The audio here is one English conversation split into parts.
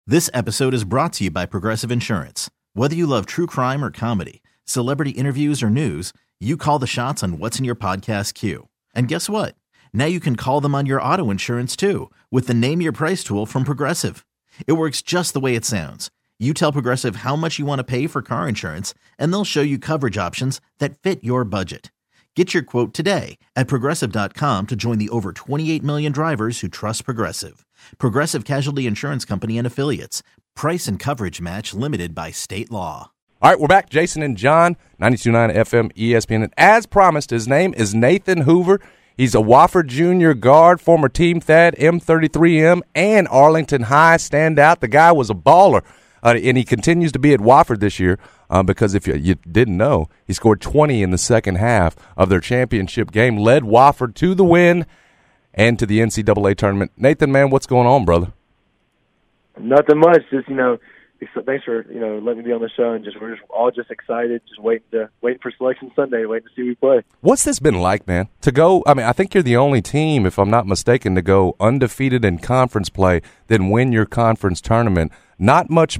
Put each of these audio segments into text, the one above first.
This episode is brought to you by Progressive Insurance. Whether you love true crime or comedy, celebrity interviews or news, you call the shots on what's in your podcast queue. And guess what? Now you can call them on your auto insurance too with the Name Your Price tool from Progressive. It works just the way it sounds. You tell Progressive how much you want to pay for car insurance, and they'll show you coverage options that fit your budget. Get your quote today at Progressive.com to join the over 28 million drivers who trust Progressive. Progressive Casualty Insurance Company and Affiliates. Price and coverage match limited by state law. All right, we're back. Jason and John, 92.9 FM ESPN. And as promised, his name is Nathan Hoover. He's a Wofford Junior guard, former Team Thad, M33M, and Arlington High standout. The guy was a baller, and he continues to be at Wofford this year because if you didn't know, he scored 20 in the second half of their championship game, led Wofford to the win and to the NCAA tournament. Nathan, man, what's going on, brother? Nothing much. Just, thanks for, letting me be on the show, and we're all excited, just waiting for Selection Sunday, waiting to see who we play. What's this been like, man? To go, I think you're the only team, if I'm not mistaken, to go undefeated in conference play, then win your conference tournament. Not much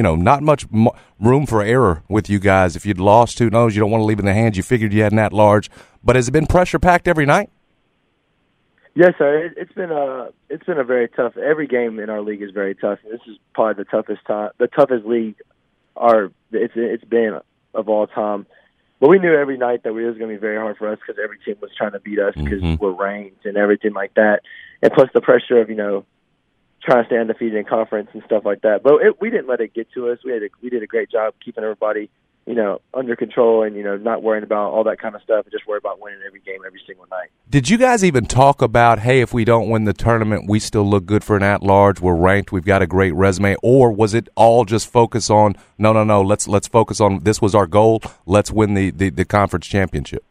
room for error with you guys. If you'd lost, who knows? You don't want to leave in the hands. You figured you had an at-large. But has it been pressure-packed every night? Yes, sir. It's been a very tough. Every game in our league is very tough. This is probably the toughest league it's been of all time. But we knew every night that it was going to be very hard for us because every team was trying to beat us because we're ranked and everything like that. And plus the pressure of trying to stay undefeated in conference and stuff like that. But we didn't let it get to us. We did a great job keeping everybody under control and, not worrying about all that kind of stuff and just worry about winning every game every single night. Did you guys even talk about, hey, if we don't win the tournament, we still look good for an at-large, we're ranked, we've got a great resume, or was it all just focus on, no, let's focus on, this was our goal, let's win the conference championship?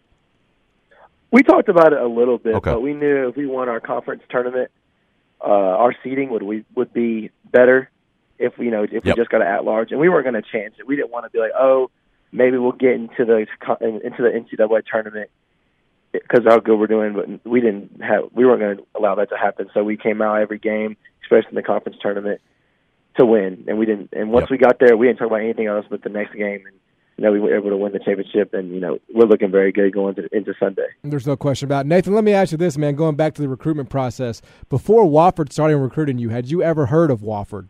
We talked about it a little bit, okay. But we knew if we won our conference tournament, our seeding would be better. If we just got an at-large, and we weren't going to chance it. We didn't want to be like, oh, maybe we'll get into the NCAA tournament because of how good we're doing. But we weren't going to allow that to happen. So we came out every game, especially in the conference tournament, to win. And we didn't. And once we got there, we didn't talk about anything else but the next game. And we were able to win the championship. And we're looking very good going into Sunday. There's no question about it. Nathan, let me ask you this, man. Going back to the recruitment process, before Wofford started recruiting you, had you ever heard of Wofford?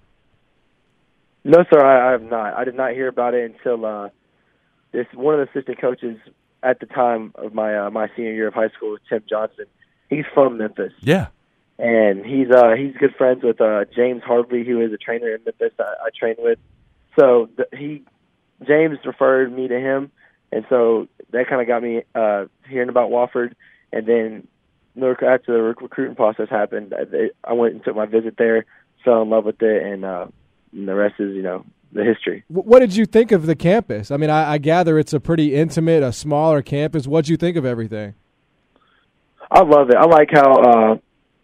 No, sir, I have not. I did not hear about it until one of the assistant coaches at the time of my senior year of high school, Tim Johnson. He's from Memphis. Yeah. And he's good friends with James Harvey, who is a trainer in Memphis I train with. So James referred me to him, and so that kind of got me hearing about Wofford. And then after the recruiting process happened, I went and took my visit there, fell in love with it, and the rest is, the history. What did you think of the campus? I mean, I gather it's a pretty intimate, a smaller campus. What did you think of everything? I love it. I like how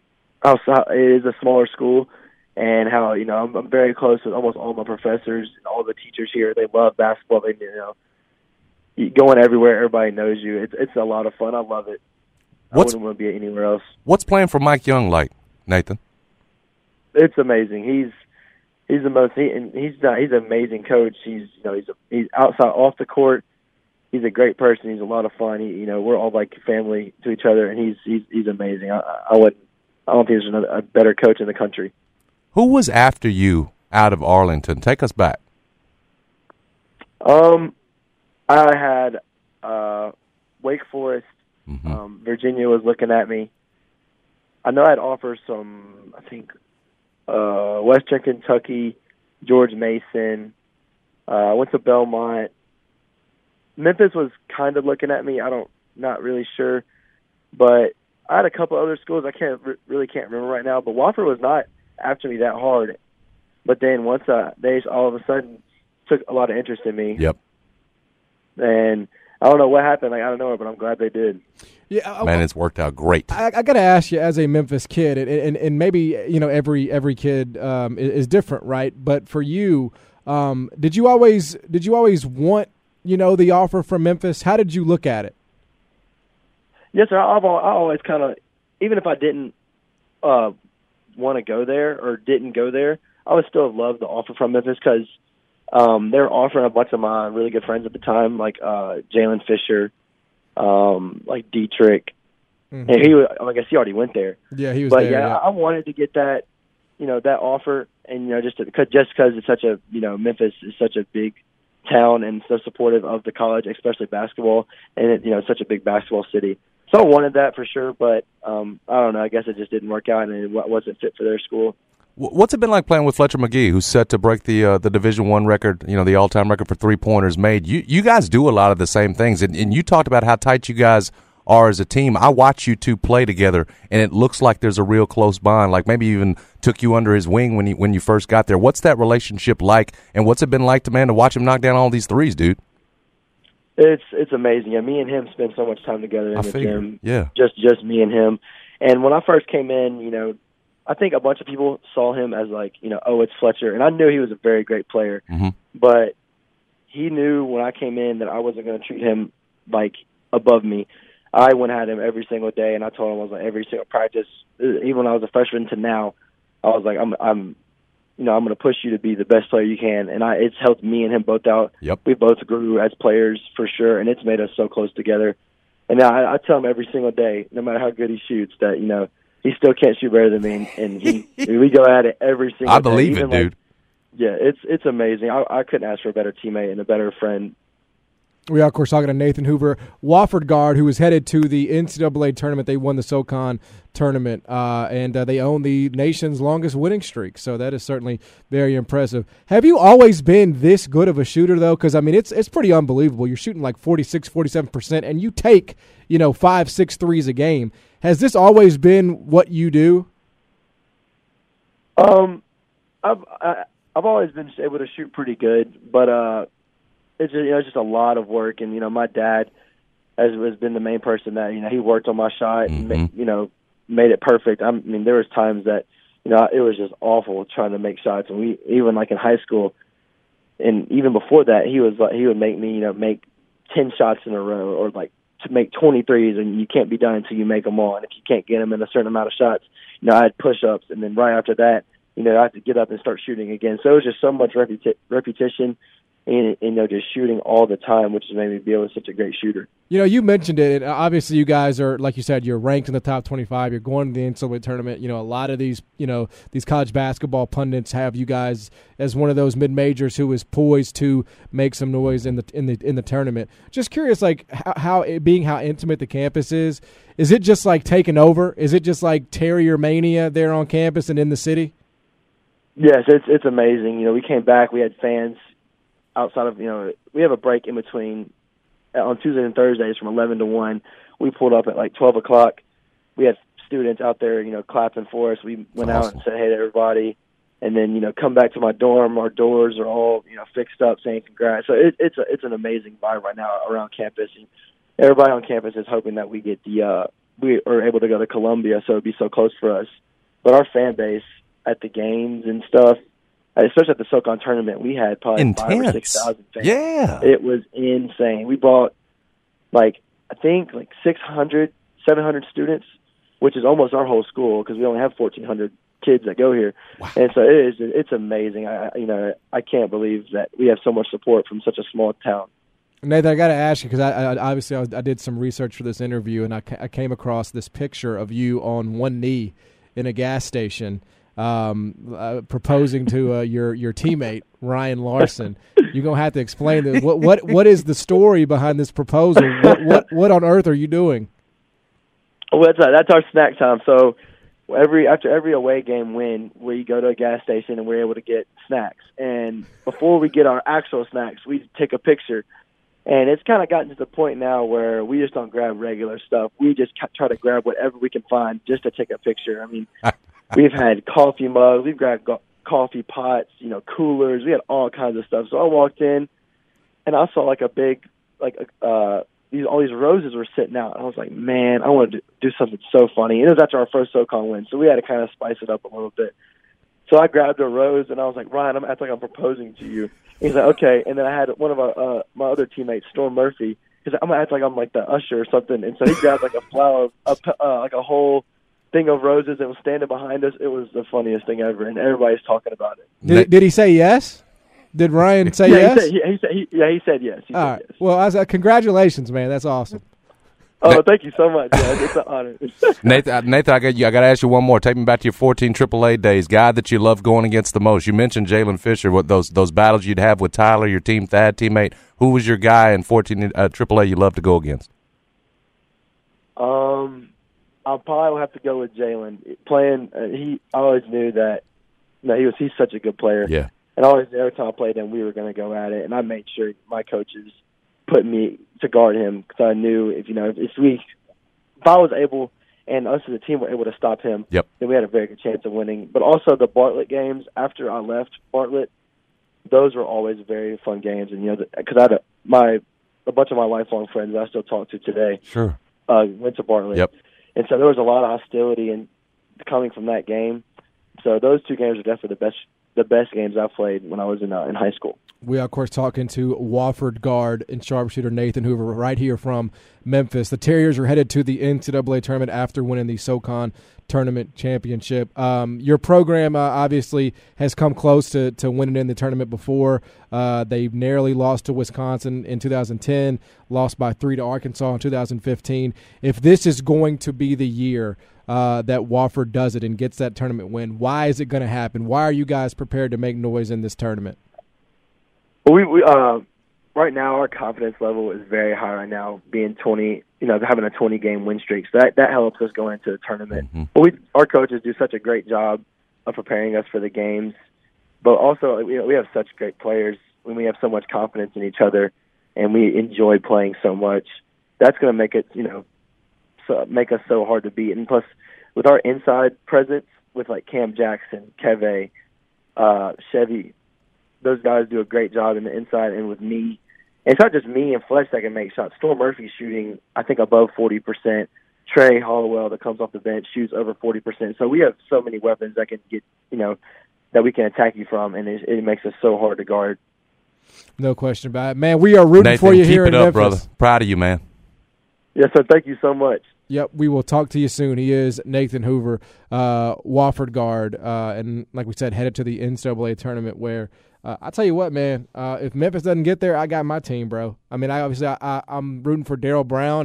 it is a smaller school and how, I'm very close with almost all my professors and all the teachers here. They love basketball. They, going everywhere, everybody knows you. It's a lot of fun. I love it. I wouldn't want to be anywhere else. What's playing for Mike Young like, Nathan? It's amazing. He's an amazing coach. He's outside off the court. He's a great person. He's a lot of fun. We're all like family to each other, and he's amazing. I don't think there's a better coach in the country. Who was after you out of Arlington? Take us back. I had Wake Forest. Virginia was looking at me. I know I'd offer some, I think, Western Kentucky, George Mason. I went to Belmont. Memphis was kind of looking at me. Not really sure, but I had a couple other schools. I can't remember right now. But Wofford was not after me that hard. But then once they all of a sudden took a lot of interest in me. Yep. And I don't know what happened. I don't know, but I'm glad they did. Yeah, man, it's worked out great. I got to ask you, as a Memphis kid, and maybe every kid is different, right? But for you, did you always want the offer from Memphis? How did you look at it? Yes, sir. I always kind of, even if I didn't want to go there or didn't go there, I would still have loved the offer from Memphis because they were offering a bunch of my really good friends at the time, like Jalen Fisher, like Dietrich. Mm-hmm. And I guess he already went there. Yeah, he was but there. Yeah, I wanted to get that, that offer, and just because it's such a, Memphis is such a big town and so supportive of the college, especially basketball, and it's such a big basketball city. So I wanted that for sure, but I don't know. I guess it just didn't work out, and it wasn't fit for their school. What's it been like playing with Fletcher Magee, who's set to break the Division I record, the all-time record for three-pointers made? You guys do a lot of the same things, and you talked about how tight you guys are as a team. I watch you two play together, and it looks like there's a real close bond. Like maybe even took you under his wing when you first got there. What's that relationship like, and what's it been like to watch him knock down all these threes, dude? It's amazing. Yeah, me and him spend so much time together in the gym. Yeah, just me and him. And when I first came in, I think a bunch of people saw him as like, oh, it's Fletcher, and I knew he was a very great player. Mm-hmm. But he knew when I came in that I wasn't going to treat him like above me. I went at him every single day, and I told him I was like every single practice, even when I was a freshman to now, I was like I'm going to push you to be the best player you can, and it's helped me and him both out. Yep. We both grew as players for sure, and it's made us so close together. And I tell him every single day, no matter how good he shoots, that he still can't shoot better than me, and we go at it every single day. I believe it, dude. Yeah, it's amazing. I couldn't ask for a better teammate and a better friend. We are, of course, talking to Nathan Hoover, Wofford guard, who was headed to the NCAA tournament. They won the SoCon tournament, and they own the nation's longest winning streak. So that is certainly very impressive. Have you always been this good of a shooter, though? Because, I mean, it's pretty unbelievable. You're shooting like 46, 47%, and you take, 5, 6 threes a game. Has this always been what you do? I've always been able to shoot pretty good, but it's just a lot of work, and my dad has been the main person that he worked on my shot and made it perfect. I mean, there was times that it was just awful trying to make shots, and we even like in high school, and even before that, he would make me make 10 shots in a row, or like to make 20 threes, and you can't be done until you make them all. And if you can't get them in a certain amount of shots, I had push-ups, and then right after that, I had to get up and start shooting again. So it was just so much repetition. And just shooting all the time, which has made me be such a great shooter. You mentioned it, and obviously you guys are, like you said, you're ranked in the top 25. You're going to the NCAA tournament. A lot of these, these college basketball pundits have you guys as one of those mid-majors who is poised to make some noise in the tournament. Just curious, like how intimate the campus is. Is it just like taking over? Is it just like Terrier mania there on campus and in the city? Yes, it's amazing. We came back. We had fans. Outside of, we have a break in between on Tuesdays and Thursdays from 11 to 1. We pulled up at like 12 o'clock. We had students out there, clapping for us. We went out and said hey to everybody. And then, come back to my dorm. Our doors are all, fixed up saying congrats. So it's an amazing vibe right now around campus. And everybody on campus is hoping that we get we are able to go to Columbia, so it'd be so close for us. But our fan base at the games and stuff, especially at the SoCon tournament, we had probably 5,000 or 6,000 fans. Yeah. It was insane. We brought, I think 600, 700 students, which is almost our whole school because we only have 1,400 kids that go here. Wow. And so it's amazing. I can't believe that we have so much support from such a small town. Nathan, I got to ask you because I obviously I did some research for this interview, and I came across this picture of you on one knee in a gas station. Proposing to your teammate Ryan Larson. You're gonna have to explain this. What is the story behind this proposal? What on earth are you doing? Well, that's our snack time. So after every away game win, we go to a gas station and we're able to get snacks. And before we get our actual snacks, we take a picture. And it's kind of gotten to the point now where we just don't grab regular stuff. We just try to grab whatever we can find just to take a picture. I mean. We've had coffee mugs, we've got coffee pots, coolers. We had all kinds of stuff. So I walked in, and I saw like a big, all these roses were sitting out. I was like, man, I want to do something so funny. And it was after our first SoCon win, so we had to kind of spice it up a little bit. So I grabbed a rose, and I was like, Ryan, I'm acting like I'm proposing to you. And he's like, okay. And then I had one of my other teammates, Storm Murphy. He's like, I'm gonna act like I'm like the usher or something. And so he grabbed like a flower, like a whole thing of roses and was standing behind us. It was the funniest thing ever, and everybody's talking about it. Did he say yes? Did Ryan say yes? He said yes. All right. Yes. Well, congratulations, man. That's awesome. Oh, thank you so much. Yeah, it's an honor. Nathan, I got to ask you one more. Take me back to your 14 AAA days. Guy that you love going against the most. You mentioned Jalen Fisher. What those battles you'd have with Tyler, your Team Thad teammate. Who was your guy in 14 AAA you love to go against? I'll probably have to go with Jalen. I always knew that. He's such a good player. Yeah. And every time I played him, we were going to go at it, and I made sure my coaches put me to guard him because I knew if I was able and us as a team were able to stop him, then we had a very good chance of winning. But also the Bartlett games after I left Bartlett, those were always very fun games, and because I had a bunch of my lifelong friends that I still talk to today. Sure. Went to Bartlett. Yep. And so there was a lot of hostility and coming from that game. So those two games are definitely the best games I played when I was in high school. We are, of course, talking to Wofford guard and sharpshooter Nathan Hoover right here from Memphis. The Terriers are headed to the NCAA tournament after winning the SoCon tournament championship. Your program obviously has come close to winning in the tournament before. They narrowly lost to Wisconsin in 2010, lost by 3 to Arkansas in 2015. If this is going to be the year that Wofford does it and gets that tournament win, why is it going to happen? Why are you guys prepared to make noise in this tournament? Well, we right now our confidence level is very high right now, being 20, having a 20-game win streak. So that helps us go into the tournament. Mm-hmm. But our coaches do such a great job of preparing us for the games. But also, we have such great players. When we have so much confidence in each other, and we enjoy playing so much, that's going to make it, make us so hard to beat. And plus, with our inside presence, with like Cam Jackson, Keve, Chevy, those guys do a great job in the inside, and with me. And it's not just me and Fletch that can make shots. Storm Murphy's shooting, I think, above 40%. Trey Hollowell that comes off the bench shoots over 40%. So we have so many weapons that can get, that we can attack you from, and it makes us so hard to guard. No question about it. Man, we are rooting Nathan, for you here in Memphis. Keep it up, brother. Proud of you, man. Yes, sir. Thank you so much. Yep, we will talk to you soon. He is Nathan Hoover, Wofford guard, and like we said, headed to the NCAA tournament where I'll tell you what, man, if Memphis doesn't get there, I got my team, bro. I mean, I'm rooting for Darryl Brown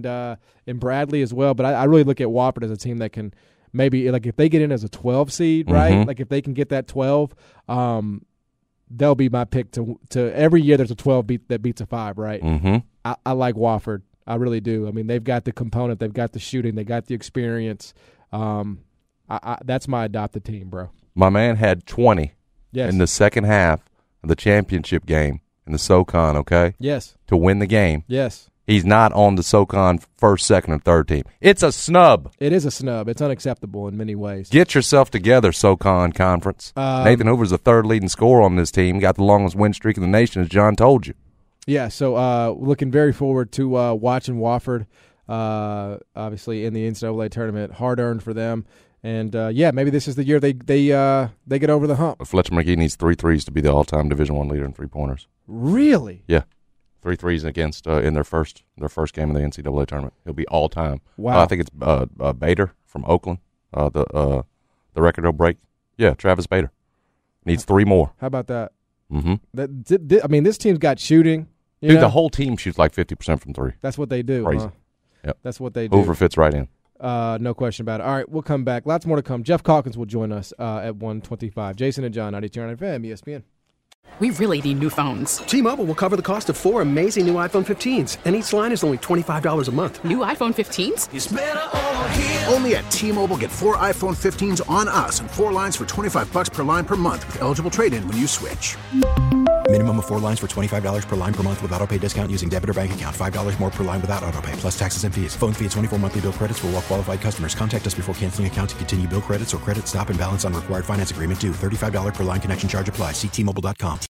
and Bradley as well, but I really look at Wofford as a team that can maybe, like, if they get in as a 12 seed, right? Mm-hmm. Like, if they can get that 12, they'll be my pick to every year there's a 12 that beats a 5, right? Mm-hmm. I like Wofford. I really do. I mean, they've got the component, they've got the shooting, they got the experience. That's my adopted team, bro. My man had 20 in the second half of the championship game in the SoCon, okay? Yes. To win the game. Yes. He's not on the SoCon first, second, and third team. It's a snub. It is a snub. It's unacceptable in many ways. Get yourself together, SoCon Conference. Nathan Hoover's the third leading scorer on this team. Got the longest win streak in the nation, as John told you. Yeah, so looking very forward to watching Wofford, obviously, in the NCAA tournament. Hard-earned for them. And, maybe this is the year they get over the hump. Fletcher McGee needs 3 threes to be the all-time Division I leader in three-pointers. Really? Yeah. 3 threes against in their first game of the NCAA tournament. He'll be all-time. Wow. I think it's Bader from Oakland, the record he'll break. Yeah, Travis Bader. Needs 3 more. How about that? Mm-hmm. I mean, this team's got shooting. Dude, the whole team shoots like 50% from 3. That's what they do. Crazy. Huh? Yep. That's what they do. Hoover fits right in. No question about it. All right, we'll come back. Lots more to come. Jeff Calkins will join us at 1:25. Jason and John, 92.9 FM, ESPN. We really need new phones. T-Mobile will cover the cost of 4 amazing new iPhone 15s, and each line is only $25 a month. New iPhone 15s? It's better over here. Only at T-Mobile, get 4 iPhone 15s on us and 4 lines for $25 per line per month with eligible trade-in when you switch. Minimum of 4 lines for $25 per line per month with autopay discount using debit or bank account. $5 more per line without autopay, plus taxes and fees. Phone fee at 24 monthly bill credits for well-qualified customers. Contact us before canceling account to continue bill credits or credit stop and balance on required finance agreement due. $35 per line connection charge applies. See T-Mobile.com.